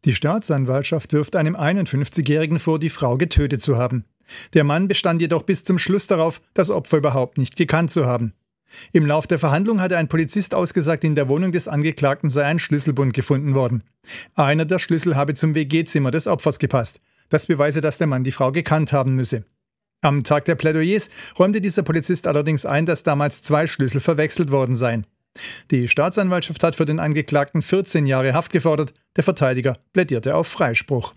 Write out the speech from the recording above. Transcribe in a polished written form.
Die Staatsanwaltschaft wirft einem 51-Jährigen vor, die Frau getötet zu haben. Der Mann bestand jedoch bis zum Schluss darauf, das Opfer überhaupt nicht gekannt zu haben. Im Lauf der Verhandlung hatte ein Polizist ausgesagt, in der Wohnung des Angeklagten sei ein Schlüsselbund gefunden worden. Einer der Schlüssel habe zum WG-Zimmer des Opfers gepasst. Das beweise, dass der Mann die Frau gekannt haben müsse. Am Tag der Plädoyers räumte dieser Polizist allerdings ein, dass damals 2 Schlüssel verwechselt worden seien. Die Staatsanwaltschaft hat für den Angeklagten 14 Jahre Haft gefordert. Der Verteidiger plädierte auf Freispruch.